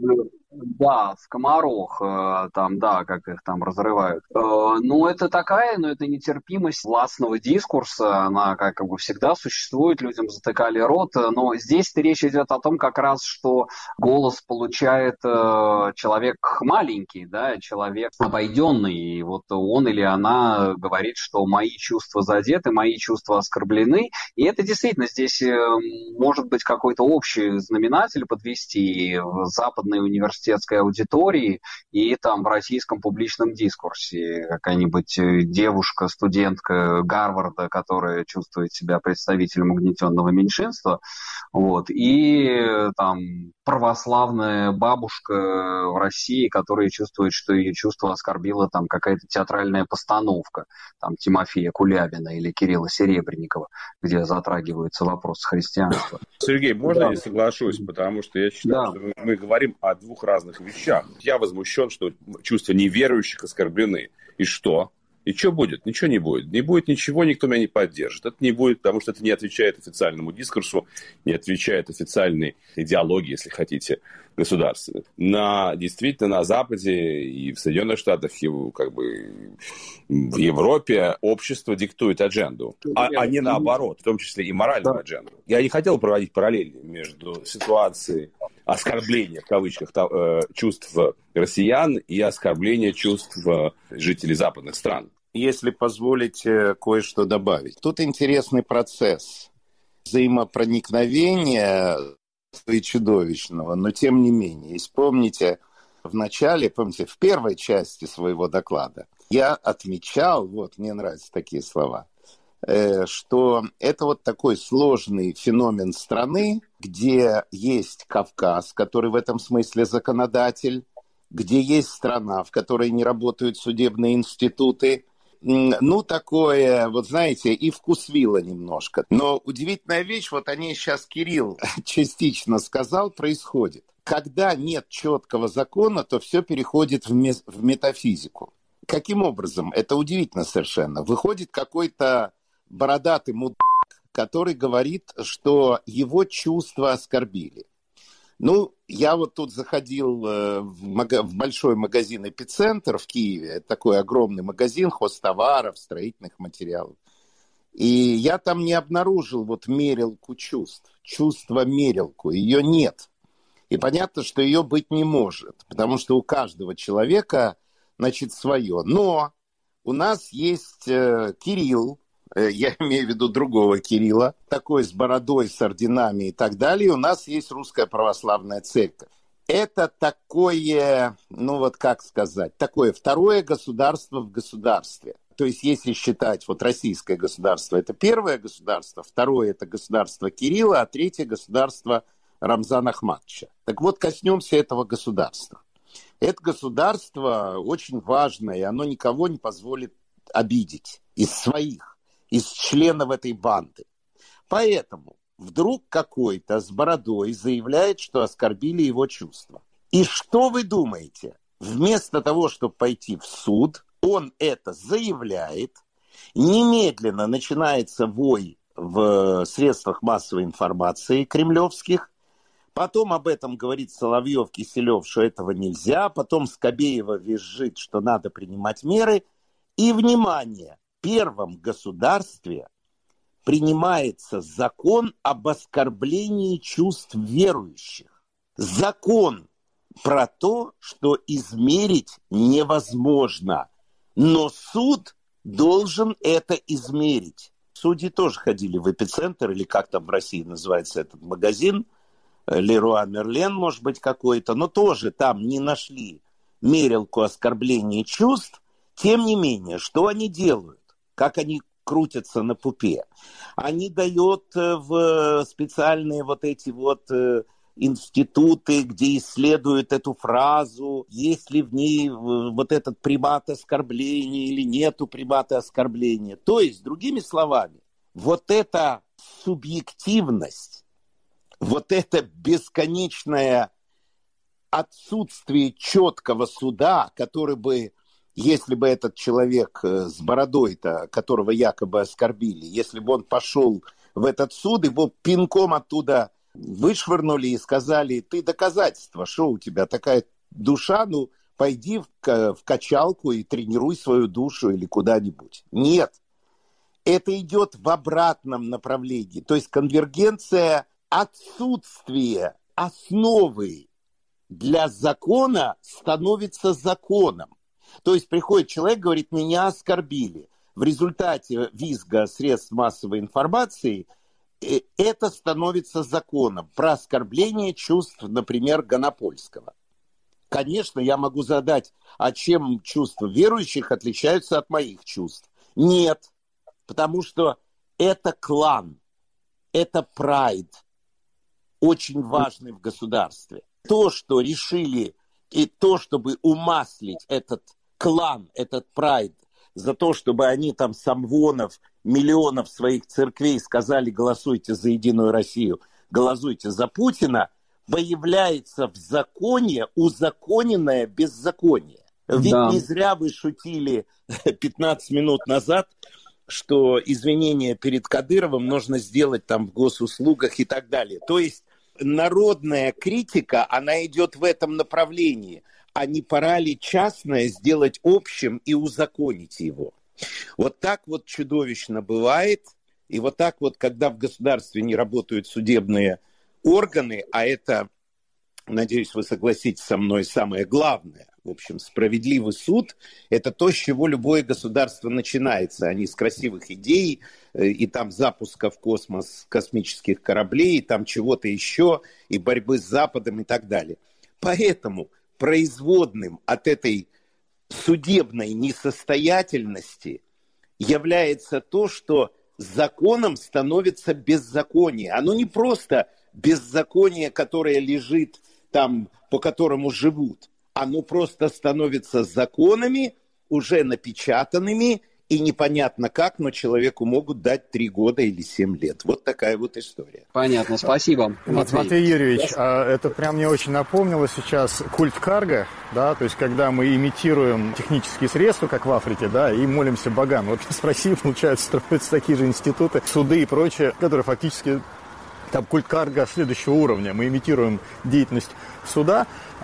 Да, скоморох, там, да, как их там разрывают. Ну, это такая, но это нетерпимость властного дискурса, она как бы всегда существует, людям затыкали рот, но здесь речь идет о том как раз, что голос получает человек маленький, да, человек обойденный, и вот он или она говорит, что мои чувства задеты, мои чувства оскорблены, и это действительно здесь может быть какой-то общий знаменатель подвести в западной университетской аудитории и там в российском публичном дискурсе. Какая-нибудь девушка, студентка Гарварда, которая чувствует себя представителем угнетенного меньшинства, вот, и там православная бабушка в России, которая чувствует, что ее чувство оскорбила там какая-то театральная постановка, там Тимофея Кулябина или Кирилла Серебренникова, где затрагиваются вопросы христианства. Сергей, можно я соглашусь, потому что я считаю, что мы говорим о двух разных вещах. Я возмущен, что чувства неверующих оскорблены. И что? И что будет? Ничего не будет. Не будет ничего, никто меня не поддержит. Это не будет, потому что это не отвечает официальному дискурсу, не отвечает официальной идеологии, если хотите, государственной. Действительно, на Западе и в Соединенных Штатах, и как бы в Европе общество диктует адженду, а не наоборот, в том числе и моральную адженду. Я не хотел проводить параллели между ситуацией оскорбления, в кавычках, чувств россиян и оскорбления чувств жителей западных стран. Если позволите кое-что добавить. Тут интересный процесс взаимопроникновения и чудовищного, но тем не менее. Если помните, в первой части своего доклада я отмечал, мне нравятся такие слова, что это вот такой сложный феномен страны, где есть Кавказ, который в этом смысле законодатель, где есть страна, в которой не работают судебные институты. Ну, такое, знаете, и вкусвило немножко. Но удивительная вещь, о ней сейчас Кирилл частично сказал, происходит. Когда нет четкого закона, то все переходит в метафизику. Каким образом? Это удивительно совершенно. Выходит какой-то бородатый мудак, который говорит, что его чувства оскорбили. Ну, я тут заходил в большой магазин «Эпицентр» в Киеве. Это такой огромный магазин хозтоваров, строительных материалов. И я там не обнаружил мерилку чувств, чувство-мерилку. Ее нет. И понятно, что ее быть не может, потому что у каждого человека, свое. Но у нас есть Кирилл, я имею в виду другого Кирилла, такой с бородой, с орденами и так далее. И у нас есть Русская Православная Церковь. Это такое, такое второе государство в государстве. То есть, если считать, российское государство – это первое государство, второе – это государство Кирилла, а третье – государство Рамзана Ахматовича. Так вот, коснемся этого государства. Это государство очень важное, и оно никого не позволит обидеть из своих, из членов этой банды. Поэтому вдруг какой-то с бородой заявляет, что оскорбили его чувства. И что вы думаете? Вместо того, чтобы пойти в суд, он это заявляет, немедленно начинается вой в средствах массовой информации кремлевских, потом об этом говорит Соловьев, Киселев, что этого нельзя, потом Скобеева визжит, что надо принимать меры, и, внимание, в первом государстве принимается закон об оскорблении чувств верующих. Закон про то, что измерить невозможно, но суд должен это измерить. Судьи тоже ходили в «Эпицентр», или как там в России называется этот магазин, Леруа Мерлен, может быть, какой-то, но тоже там не нашли мерилку оскорбления чувств. Тем не менее, что они делают? Как они крутятся на пупе? Они дают в специальные институты, где исследуют эту фразу, есть ли в ней этот примат оскорбления или нету примата оскорбления. То есть, другими словами, эта субъективность, это бесконечное отсутствие четкого суда, который бы, если бы этот человек с бородой-то, которого якобы оскорбили, если бы он пошел в этот суд, его пинком оттуда вышвырнули и сказали: ты доказательство, что у тебя такая душа, ну, пойди в качалку и тренируй свою душу или куда-нибудь. Нет. Это идет в обратном направлении. То есть конвергенция, отсутствие основы для закона становится законом. То есть приходит человек, говорит, меня оскорбили. В результате визга средств массовой информации это становится законом. Про оскорбление чувств, например, Гонопольского. Конечно, я могу задать, а чем чувства верующих отличаются от моих чувств? Нет, потому что это клан, это прайд, очень важный в государстве. То, что решили, и то, чтобы умаслить этот клан, этот прайд, за то, чтобы они там с амвонов, миллионов своих церквей сказали, голосуйте за Единую Россию, голосуйте за Путина, появляется в законе узаконенное беззаконие. Ведь не зря вы шутили 15 минут назад, что извинения перед Кадыровым нужно сделать там в госуслугах и так далее. То есть народная критика, она идет в этом направлении. А не пора ли частное сделать общим и узаконить его? Вот так вот чудовищно бывает. И вот так вот, когда в государстве не работают судебные органы, а это, надеюсь, вы согласитесь со мной, самое главное, в общем, справедливый суд – это то, с чего любое государство начинается, а не с красивых идей, и там запуска в космос космических кораблей, и там чего-то еще, и борьбы с Западом и так далее. Поэтому производным от этой судебной несостоятельности является то, что законом становится беззаконие. Оно не просто беззаконие, которое лежит там, по которому живут. Оно просто становится законами, уже напечатанными, и непонятно как, но человеку могут дать 3 года или 7 лет. Вот такая вот история. Понятно, спасибо. Матвей Юрьевич, это прям мне очень напомнило сейчас культ карго, да, то есть когда мы имитируем технические средства, как в Африке, да, и молимся богам. Вот с Россией, получается, строятся такие же институты, суды и прочее, которые фактически там культ карго следующего уровня. Мы имитируем деятельность суда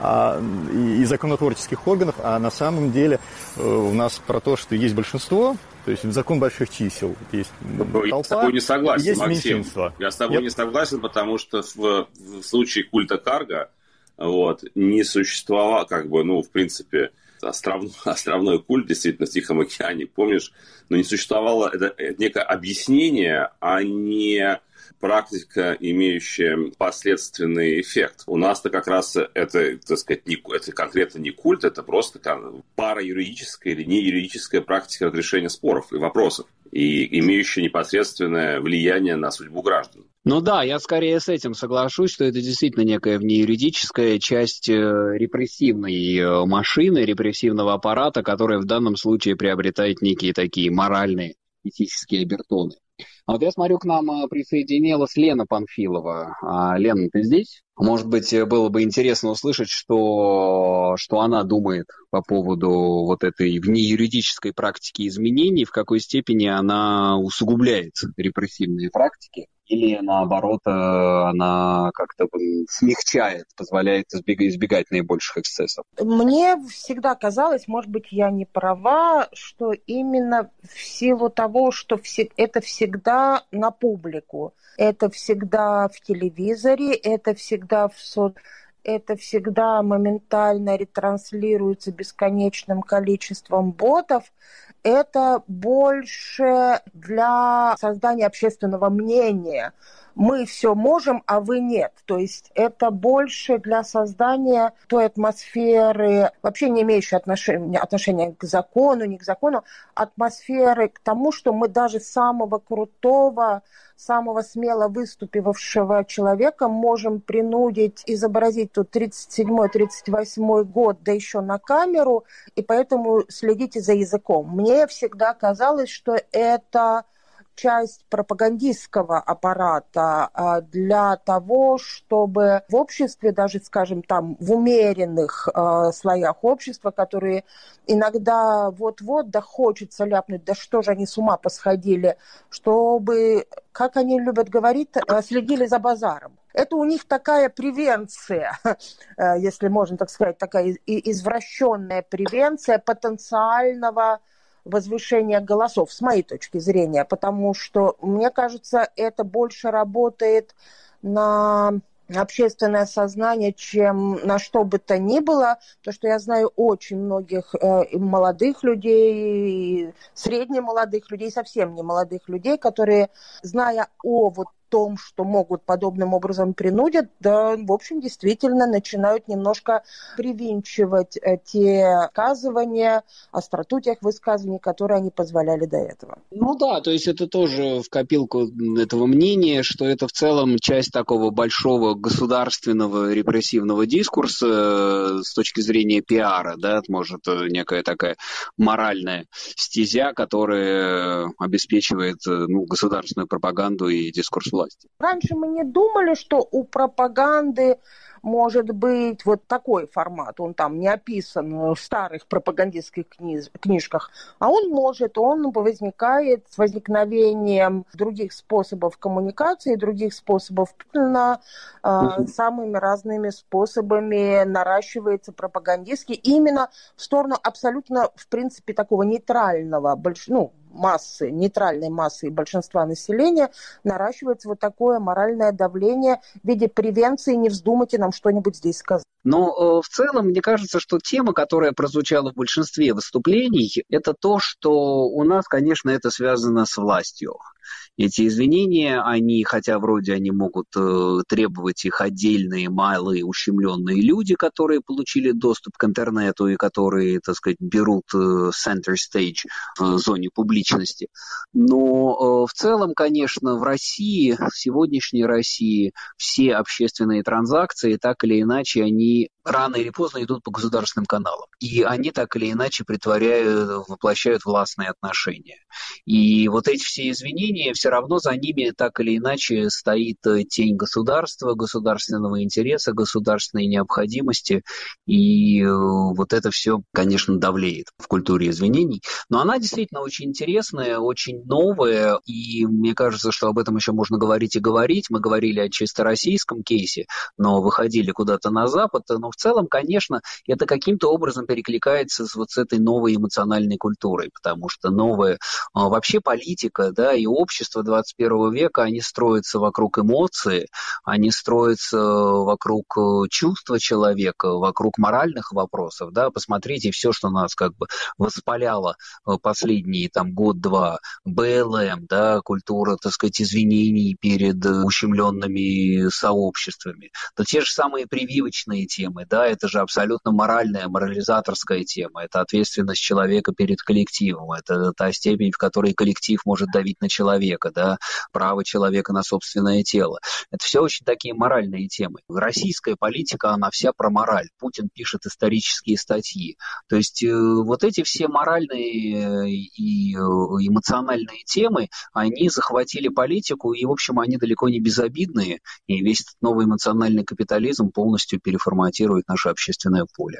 и законотворческих органов, а на самом деле у нас про то, что есть большинство, то есть закон больших чисел, есть толпа, я с тобой не согласен, есть Максим. меньшинство. Я с тобой не согласен, потому что в случае культа карго не существовало, в принципе, островной культ действительно в Тихом океане, помнишь, но не существовало это некое объяснение, а не практика, имеющая последственный эффект. У нас-то как раз это, так сказать, это конкретно не культ, это просто параюридическая или неюридическая практика разрешения споров и вопросов, и имеющая непосредственное влияние на судьбу граждан. Ну да, я скорее с этим соглашусь, что это действительно некая внеюридическая часть репрессивной машины, репрессивного аппарата, которая в данном случае приобретает некие такие моральные, этические обертоны. А вот я смотрю, к нам присоединилась Лена Панфилова. Лена, ты здесь? Может быть, было бы интересно услышать, что она думает по поводу вот этой внеюридической практики изменений, в какой степени она усугубляет репрессивные практики, или наоборот, она как-то смягчает, позволяет избегать наибольших эксцессов. Мне всегда казалось, может быть, я не права, что именно в силу того, что это всегда на публику, это всегда в телевизоре, это всегда это всегда моментально ретранслируется бесконечным количеством ботов. Это больше для создания общественного мнения. Мы все можем, а вы нет. То есть это больше для создания той атмосферы, вообще не имеющей отношения к закону, не к закону, атмосферы к тому, что мы даже самого крутого, самого смело выступившего человека можем принудить изобразить тут 37-38 год, да еще на камеру, и поэтому следите за языком. Мне всегда казалось, что это часть пропагандистского аппарата для того, чтобы в обществе, даже, скажем, там, в умеренных слоях общества, которые иногда вот-вот, да хочется ляпнуть, да что же они с ума посходили, чтобы, как они любят говорить, следили за базаром. Это у них такая превенция, если можно так сказать, такая извращенная превенция потенциального возвышения голосов, с моей точки зрения, потому что, мне кажется, это больше работает на общественное сознание, чем на что бы то ни было, потому что я знаю очень многих молодых людей, среднемолодых людей, совсем не молодых людей, которые, зная о вот том, что могут подобным образом принудить, да, в общем, действительно начинают немножко привинчивать те высказывания, остроту тех высказываний, которые они позволяли до этого. Ну да, то есть это тоже в копилку этого мнения, что это в целом часть такого большого государственного репрессивного дискурса с точки зрения пиара, да, может, некая такая моральная стезя, которая обеспечивает государственную пропаганду и дискурс власти. Раньше мы не думали, что у пропаганды может быть вот такой формат. Он там не описан в старых пропагандистских книжках, а он возникает с возникновением других способов коммуникации, других способов, самыми разными способами наращивается пропагандистский именно в сторону абсолютно, в принципе, такого нейтрального, нейтральной массы большинства населения наращивается вот такое моральное давление в виде превенции. Не вздумайте нам что-нибудь здесь сказать. Но в целом, мне кажется, что тема, которая прозвучала в большинстве выступлений, это то, что у нас, конечно, это связано с властью. Эти извинения, хотя вроде они могут требовать их отдельные, малые, ущемленные люди, которые получили доступ к интернету и которые, так сказать, берут center stage в зоне публичности. Но в целом, конечно, в России, в сегодняшней России, все общественные транзакции, так или иначе, они рано или поздно идут по государственным каналам. И они так или иначе воплощают властные отношения. И вот эти все извинения, все равно за ними так или иначе стоит тень государства, государственного интереса, государственной необходимости. И вот это все, конечно, давлеет в культуре извинений. Но она действительно очень интересная, очень новая. И мне кажется, что об этом еще можно говорить и говорить. Мы говорили о чисто российском кейсе, но выходили куда-то на Запад. Но в целом, конечно, это каким-то образом перекликается с этой новой эмоциональной культурой, потому что новая вообще политика, да, и общество 21 века, они строятся вокруг эмоций, они строятся вокруг чувства человека, вокруг моральных вопросов, да, посмотрите, все, что нас как бы воспаляло последние год-два, БЛМ, да, культура, так сказать, извинений перед ущемленными сообществами, то те же самые прививочные темы, да, это же абсолютно морализаторская тема, это ответственность человека перед коллективом, это та степень, в которой коллектив может давить на человека, да, право человека на собственное тело. Это все очень такие моральные темы. Российская политика, она вся про мораль. Путин пишет исторические статьи. То есть вот эти все моральные и эмоциональные темы, они захватили политику, и, в общем, они далеко не безобидные, и весь этот новый эмоциональный капитализм полностью переформатирует наше общественное поле.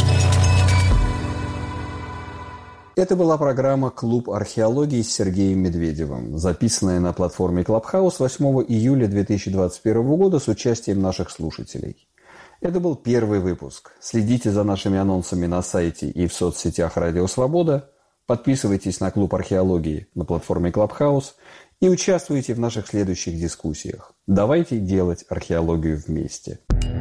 Это была программа «Клуб археологии» с Сергеем Медведевым, записанная на платформе Clubhouse 8 июля 2021 года с участием наших слушателей. Это был первый выпуск. Следите за нашими анонсами на сайте и в соцсетях «Радио Свобода», подписывайтесь на «Клуб археологии» на платформе Clubhouse и участвуйте в наших следующих дискуссиях. Давайте делать археологию вместе.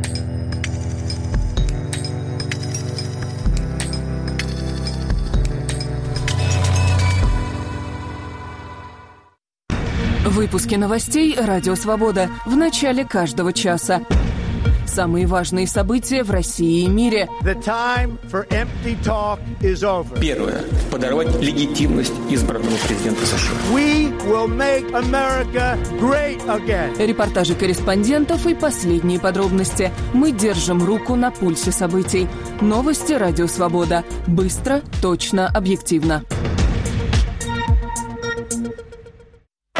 Выпуски новостей «Радио Свобода» в начале каждого часа. Самые важные события в России и мире. Первое. Подорвать легитимность избранного президента США. Репортажи корреспондентов и последние подробности. Мы держим руку на пульсе событий. Новости «Радио Свобода». Быстро, точно, объективно.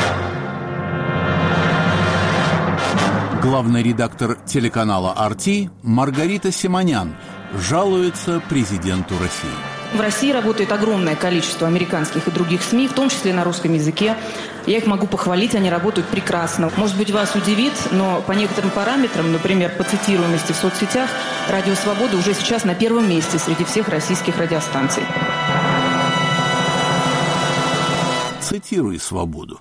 Главный редактор телеканала «Арти» Маргарита Симонян жалуется президенту России. В России работает огромное количество американских и других СМИ, в том числе на русском языке. Я их могу похвалить, они работают прекрасно. Может быть, вас удивит, но по некоторым параметрам, например, по цитируемости в соцсетях, «Радио Свобода» уже сейчас на первом месте среди всех российских радиостанций. Цитируй «Свободу».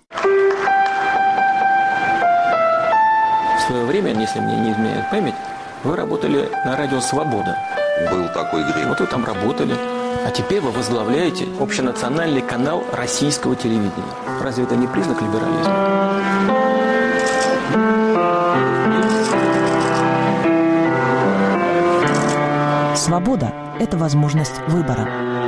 В свое время, если мне не изменяет память, вы работали на радио «Свобода». Был такой грех. Вот вы там работали. А теперь вы возглавляете общенациональный канал российского телевидения. Разве это не признак либерализма? Свобода – это возможность выбора.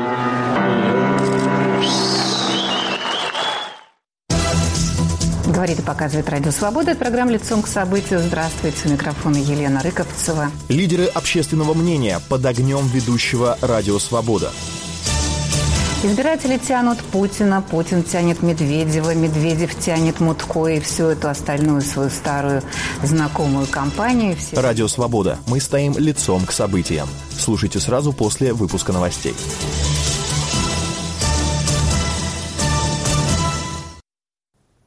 Говорит и показывает «Радио Свобода». Это программа «Лицом к событию». Здравствуйте. У микрофона Елена Рыковцева. Лидеры общественного мнения под огнем ведущего «Радио Свобода». Избиратели тянут Путина, Путин тянет Медведева, Медведев тянет Мутко и всю эту остальную свою старую знакомую компанию. «Радио Свобода». Мы стоим лицом к событиям. Слушайте сразу после выпуска новостей.